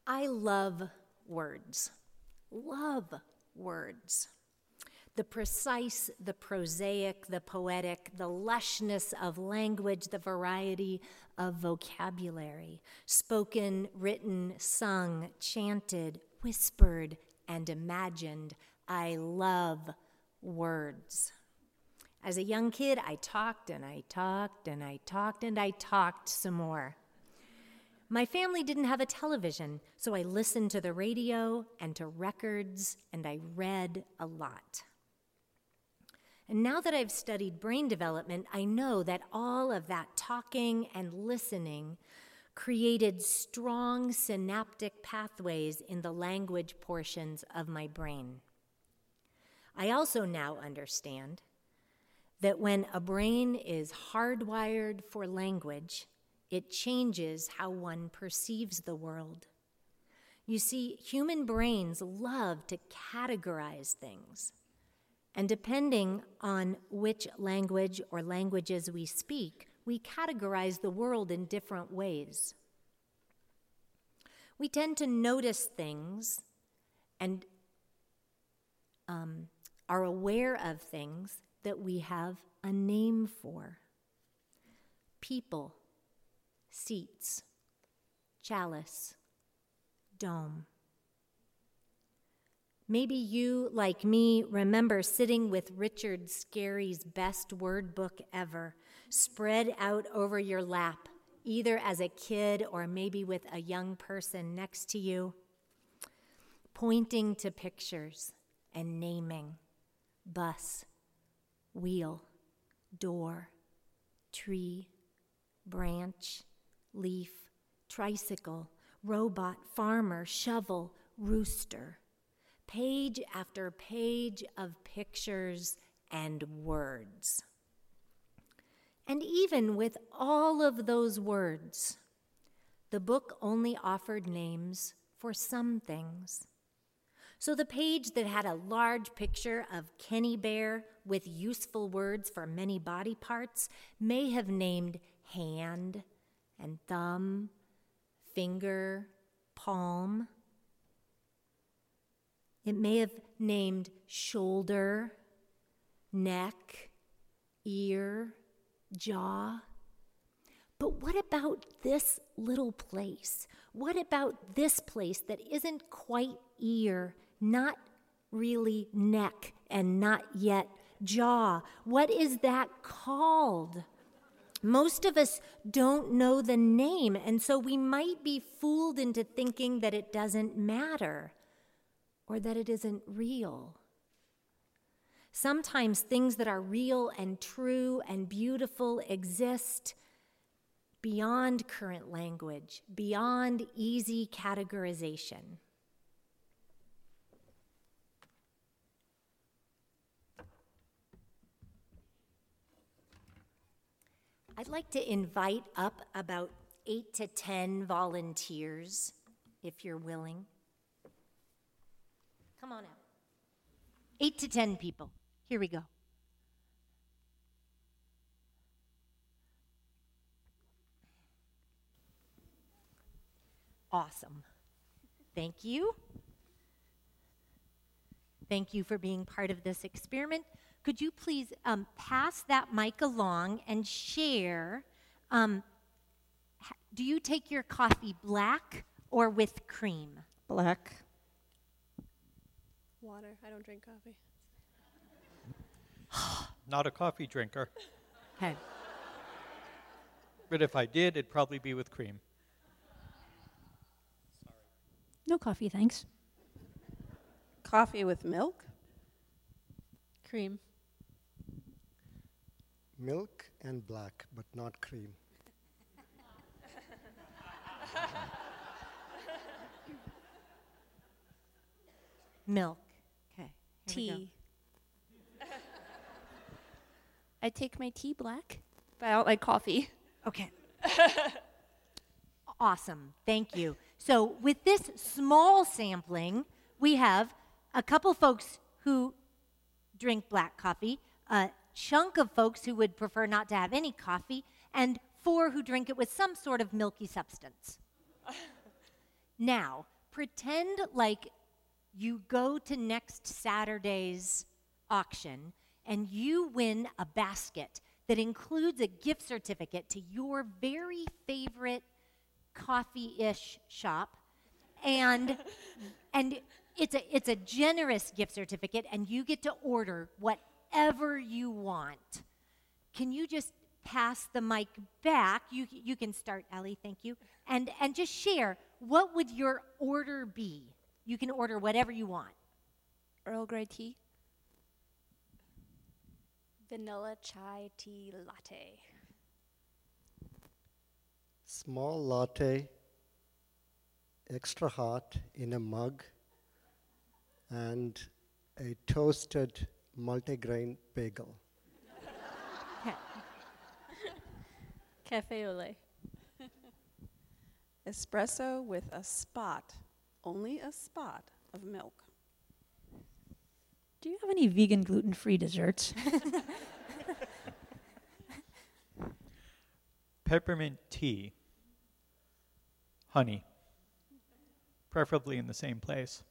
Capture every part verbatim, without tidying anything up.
I love words. Love words. The precise, the prosaic, the poetic, the lushness of language, the variety of vocabulary, spoken, written, sung, chanted, whispered, and imagined. I love words. As a young kid, I talked and I talked and I talked and I talked some more. My family didn't have a television, so I listened to the radio and to records, and I read a lot. And now that I've studied brain development, I know that all of that talking and listening created strong synaptic pathways in the language portions of my brain. I also now understand that when a brain is hardwired for language, it changes how one perceives the world. You see, human brains love to categorize things. And depending on which language or languages we speak, we categorize the world in different ways. We tend to notice things and um, are aware of things that we have a name for. People, seats, chalice, dome. Maybe you, like me, remember sitting with Richard Scarry's best word book ever, spread out over your lap, either as a kid or maybe with a young person next to you, pointing to pictures and naming bus, wheel, door, tree, branch, leaf, tricycle, robot, farmer, shovel, rooster. Page after page of pictures and words. And even with all of those words, the book only offered names for some things. So the page that had a large picture of Kenny Bear with useful words for many body parts may have named hand and thumb, finger, palm. It may have named shoulder, neck, ear, jaw. But what about this little place? What about this place that isn't quite ear, not really neck, and not yet jaw? What is that called? Most of us don't know the name, and so we might be fooled into thinking that it doesn't matter or that it isn't real. Sometimes things that are real and true and beautiful exist beyond current language, beyond easy categorization. I'd like to invite up about eight to ten volunteers, if you're willing. Come on out. Eight to ten people. Here we go. Awesome. Thank you. Thank you for being part of this experiment. Could you please um, pass that mic along and share? Um, do you take your coffee black or with cream? Black. Water. I don't drink coffee. Not a coffee drinker. Okay. But if I did, it'd probably be with cream. No coffee, thanks. Coffee with milk? Cream. Milk and black, but not cream. Milk. Okay. Tea. I take my tea black, but I don't like coffee. Okay. Awesome. Thank you. So with this small sampling, we have a couple folks who drink black coffee, a chunk of folks who would prefer not to have any coffee, and four who drink it with some sort of milky substance. Now, Pretend like you go to next Saturday's auction and you win a basket that includes a gift certificate to your very favorite coffee-ish shop. And and it's a it's a generous gift certificate, and you get to order whatever you want. Can you just pass the mic back? You you can start, Ellie, thank you. And and just share, what would your order be? You can order whatever you want. Earl Grey tea. Vanilla chai tea latte. Small latte, extra hot in a mug, and a toasted multigrain bagel. Cafe au lait. Espresso with a spot, only a spot of milk. Do you have any vegan gluten-free desserts? Peppermint tea. Honey. Preferably in the same place.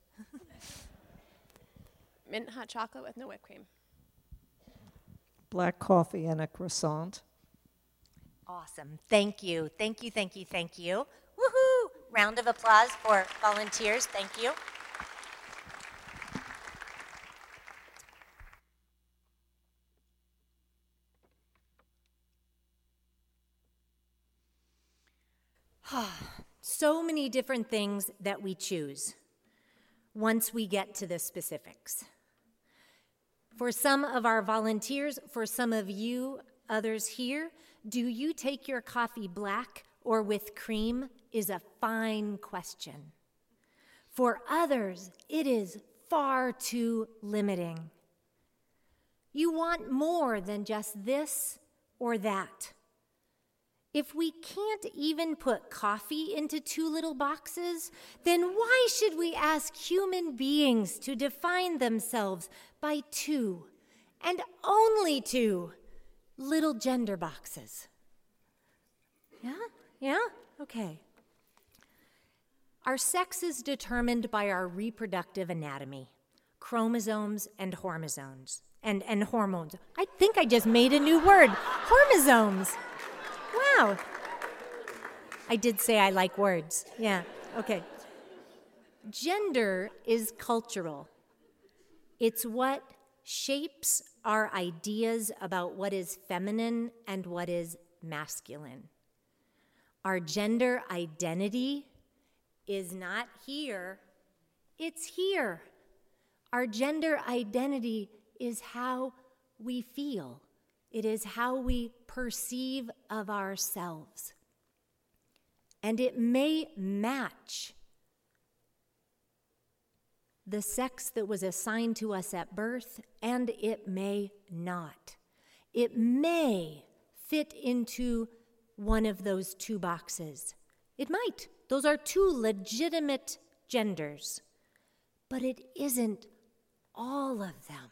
Mint hot chocolate with no whipped cream. Black coffee and a croissant. Awesome. Thank you. Thank you, thank you, thank you. Woohoo! Round of applause for volunteers. Thank you. So many different things that we choose once we get to the specifics. For some of our volunteers, for some of you others here, do you take your coffee black or with cream is a fine question. For others, it is far too limiting. You want more than just this or that. If we can't even put coffee into two little boxes, then why should we ask human beings to define themselves by two, and only two, little gender boxes? Yeah? Yeah? Okay. Our sex is determined by our reproductive anatomy, chromosomes and hormones. And, and hormones. I think I just made a new word. Hormosomes. Wow. I did say I like words. Yeah, okay. Gender is cultural. It's what shapes our ideas about what is feminine and what is masculine. Our gender identity is not here, it's here. Our gender identity is how we feel. It is how we perceive of ourselves. And it may match the sex that was assigned to us at birth, and it may not. It may fit into one of those two boxes. It might. Those are two legitimate genders. But it isn't all of them.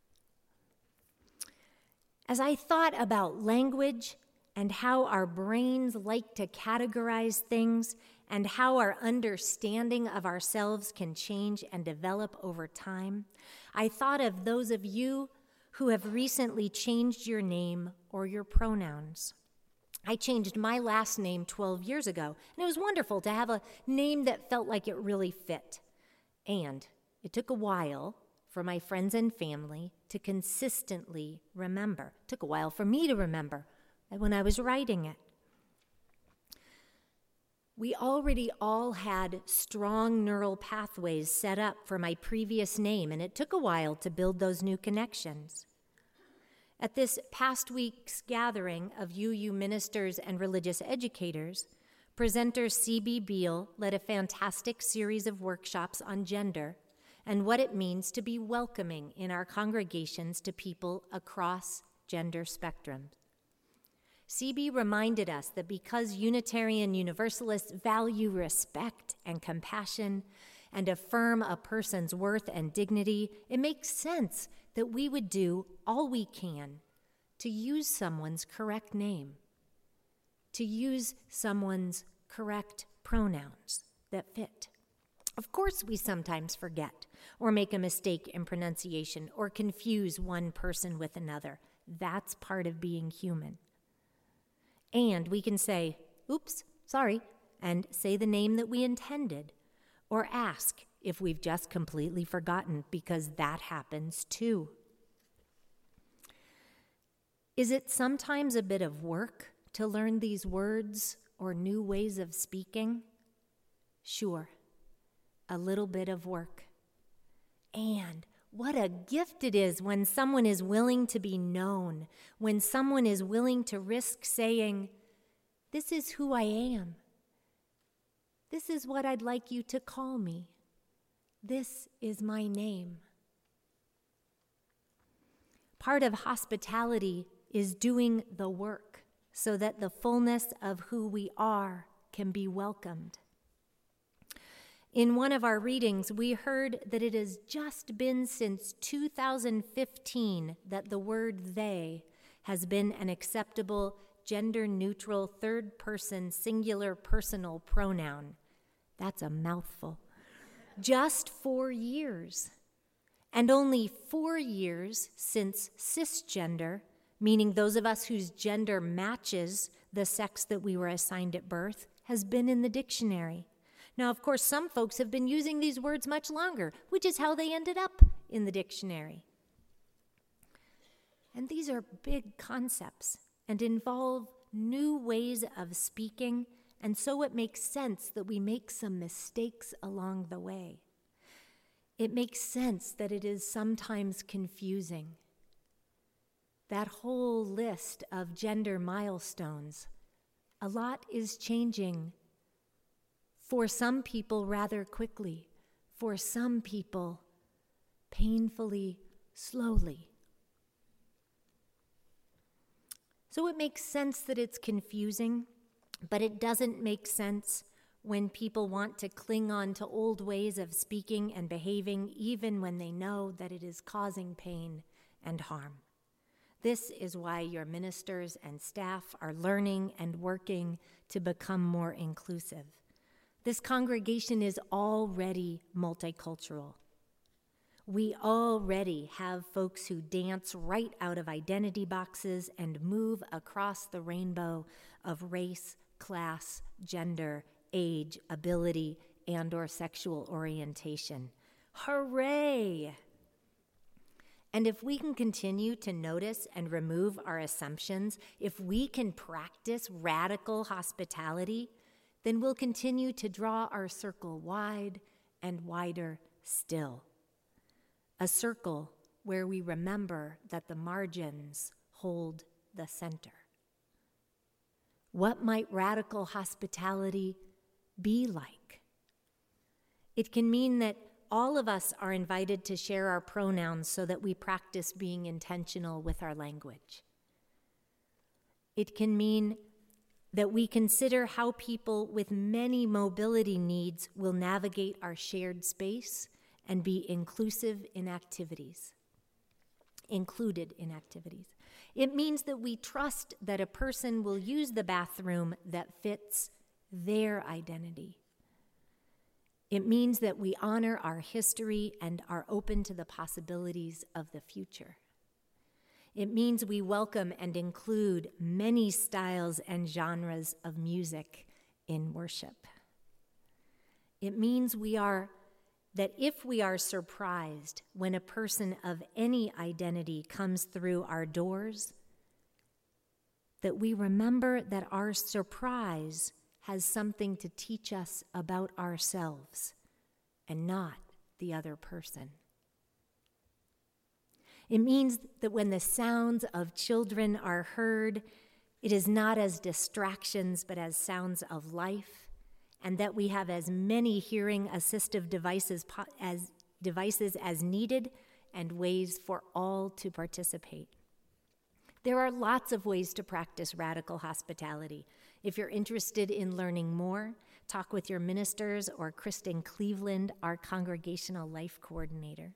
As I thought about language and how our brains like to categorize things and how our understanding of ourselves can change and develop over time, I thought of those of you who have recently changed your name or your pronouns. I changed my last name twelve years ago, and it was wonderful to have a name that felt like it really fit. And it took a while for my friends and family to consistently remember. It took a while for me to remember when I was writing it. We already all had strong neural pathways set up for my previous name, and it took a while to build those new connections. At this past week's gathering of U U ministers and religious educators, presenter C B Beale led a fantastic series of workshops on gender and what it means to be welcoming in our congregations to people across gender spectrums. C B reminded us that because Unitarian Universalists value respect and compassion and affirm a person's worth and dignity, it makes sense that we would do all we can to use someone's correct name, to use someone's correct pronouns that fit. Of course, we sometimes forget or make a mistake in pronunciation or confuse one person with another. That's part of being human. And we can say, oops, sorry, and say the name that we intended, or ask if we've just completely forgotten, because that happens too. Is it sometimes a bit of work to learn these words or new ways of speaking? Sure, a little bit of work. And what a gift it is when someone is willing to be known, when someone is willing to risk saying, this is who I am. This is what I'd like you to call me. This is my name. Part of hospitality is doing the work so that the fullness of who we are can be welcomed. In one of our readings, we heard that it has just been since two thousand fifteen that the word they has been an acceptable gender-neutral third-person singular personal pronoun. That's a mouthful. Just four years. And only four years since cisgender, meaning those of us whose gender matches the sex that we were assigned at birth, has been in the dictionary. Now, of course, some folks have been using these words much longer, which is how they ended up in the dictionary. And these are big concepts and involve new ways of speaking, and so it makes sense that we make some mistakes along the way. It makes sense that it is sometimes confusing. That whole list of gender milestones, a lot is changing. For some people, rather quickly. For some people, painfully, slowly. So it makes sense that it's confusing, but it doesn't make sense when people want to cling on to old ways of speaking and behaving, even when they know that it is causing pain and harm. This is why your ministers and staff are learning and working to become more inclusive. This congregation is already multicultural. We already have folks who dance right out of identity boxes and move across the rainbow of race, class, gender, age, ability, and or sexual orientation. Hooray! And if we can continue to notice and remove our assumptions, if we can practice radical hospitality, then we'll continue to draw our circle wide and wider still. A circle where we remember that the margins hold the center. What might radical hospitality be like? It can mean that all of us are invited to share our pronouns so that we practice being intentional with our language. It can mean that we consider how people with many mobility needs will navigate our shared space and be inclusive in activities, included in activities. It means that we trust that a person will use the bathroom that fits their identity. It means that we honor our history and are open to the possibilities of the future. It means we welcome and include many styles and genres of music in worship. It means we are that if we are surprised when a person of any identity comes through our doors, that we remember that our surprise has something to teach us about ourselves and not the other person. It means that when the sounds of children are heard, it is not as distractions but as sounds of life, and that we have as many hearing assistive devices as devices as needed and ways for all to participate. There are lots of ways to practice radical hospitality. If you're interested in learning more, talk with your ministers or Kristen Cleveland, our congregational life coordinator.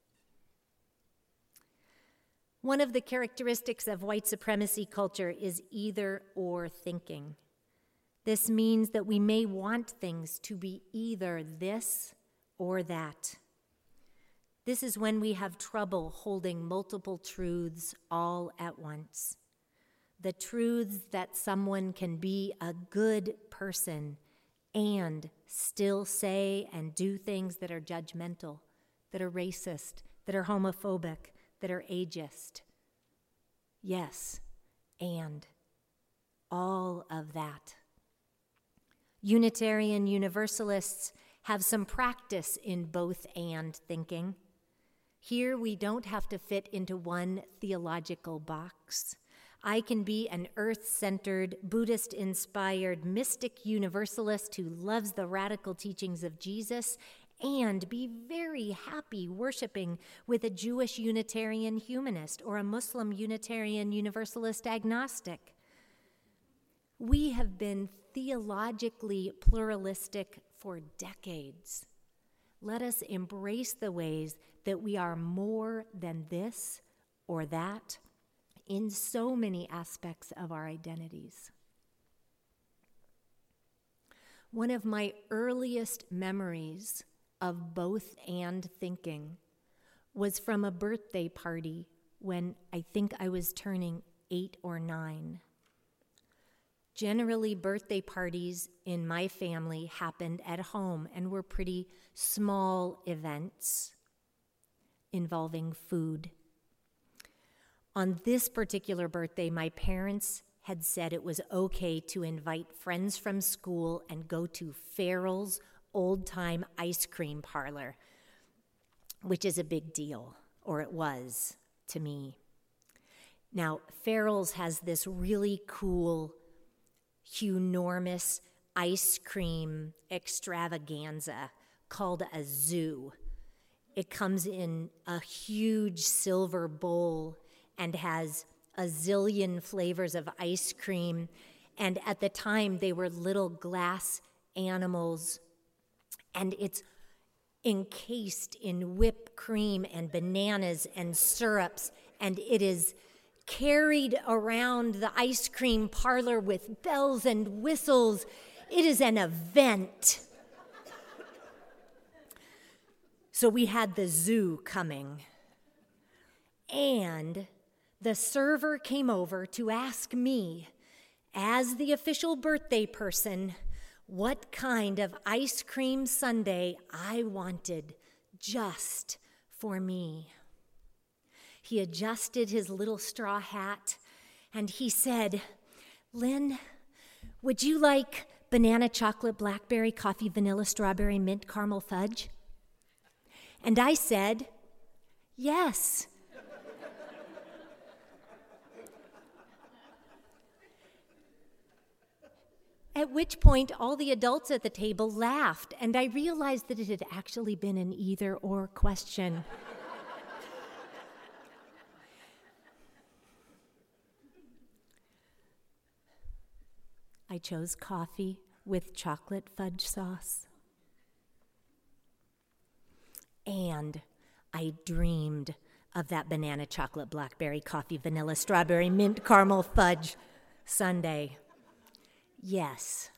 One of the characteristics of white supremacy culture is either or thinking. This means that we may want things to be either this or that. This is when we have trouble holding multiple truths all at once. The truths that someone can be a good person and still say and do things that are judgmental, that are racist, that are homophobic, that are ageist. Yes, and all of that. Unitarian Universalists have some practice in both and thinking. Here we don't have to fit into one theological box. I can be an earth-centered, Buddhist-inspired, mystic universalist who loves the radical teachings of Jesus and be very happy worshiping with a Jewish Unitarian humanist or a Muslim Unitarian Universalist agnostic. We have been theologically pluralistic for decades. Let us embrace the ways that we are more than this or that in so many aspects of our identities. One of my earliest memories of both and thinking was from a birthday party when I think I was turning eight or nine. Generally, birthday parties in my family happened at home and were pretty small events involving food. On this particular birthday, my parents had said it was okay to invite friends from school and go to Farrell's old-time ice cream parlor, which is a big deal, or it was to me. Now, Farrell's has this really cool, hunormous ice cream extravaganza called a zoo. It comes in a huge silver bowl and has a zillion flavors of ice cream. And at the time, they were little glass animals. And it's encased in whipped cream and bananas and syrups. And it is carried around the ice cream parlor with bells and whistles. It is an event. So we had the zoo coming. And the server came over to ask me, as the official birthday person, what kind of ice cream sundae I wanted just for me. He adjusted his little straw hat and he said, "Lynn, would you like banana, chocolate, blackberry, coffee, vanilla, strawberry, mint, caramel, fudge?" And I said, "Yes." At which point, all the adults at the table laughed, and I realized that it had actually been an either-or question. I chose coffee with chocolate fudge sauce. And I dreamed of that banana, chocolate, blackberry, coffee, vanilla, strawberry, mint, caramel, fudge sundae. Yes.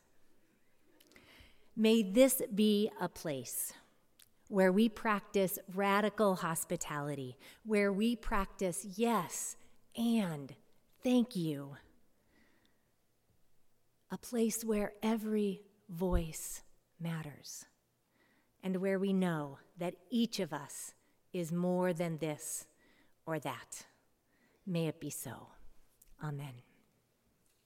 May this be a place where we practice radical hospitality, where we practice yes and thank you. A place where every voice matters, and where we know that each of us is more than this or that. May it be so. Amen.